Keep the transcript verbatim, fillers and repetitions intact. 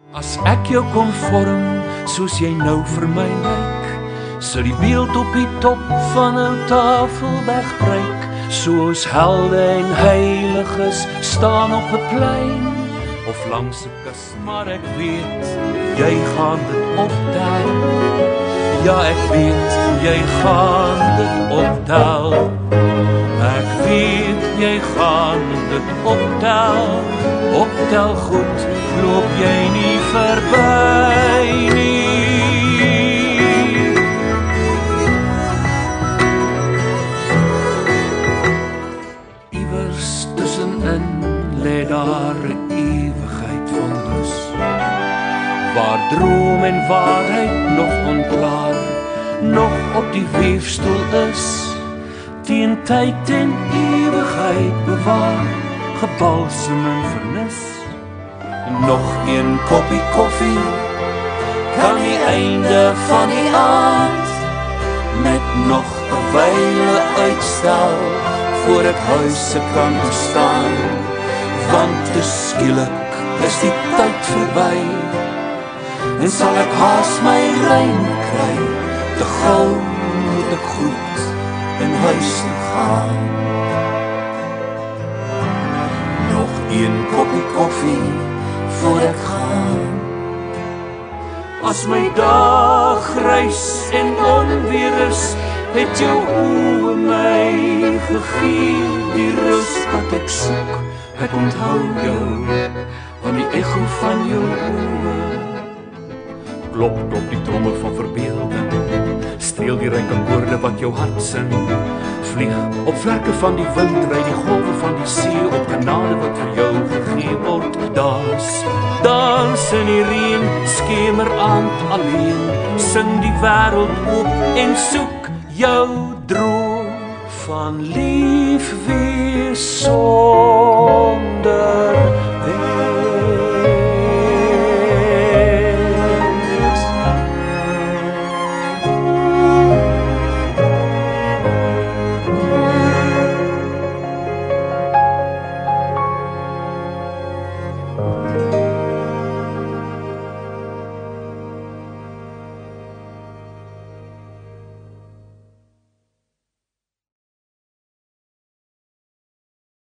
As ek jou kon vorm soos jy nou vir my lyk, sal die beeld op die top van 'n tafel wegbreek, soos helde en heiliges staan op 'n plein of langs 'n kus, maar ek weet jy gaan dit optel. Ja, ek weet jy gaan dit optel. Ek weet jy gaan dit optel. Optel goed, loop jy nie verby nie. Iewers tussenin lê daar 'n ewigheid van rus, waar droom en waarheid nog onklaar, nog op die weefstoel is, teen tyd en ewigheid bewaar, gebalsem en vernis. Nog een koppie koffie kan die einde van die aand met nog 'n wyle uitstel voor ek huise kan bestaan, want te skielik is die tyd verby en sal ek haas my rein kry, te gou moet ek groet en huis toe gaan. Nog een koppie koffie voor ek gaan. As my dag grys en onweer is, het jou oë my gegee die rus wat ek soek. Ek onthou jou van die echo van jou oë. Klop, klop die tromme van verbeelding, streel die ryk akkoorde wat jou hart sing. Vlieg op vlerke van die wind, ry die golwe van die see op genade wat vir jou gegee word. Dans, dans in die reën, skemeraand alleen, sing die wêreld oop en soek jou droom van lief wees.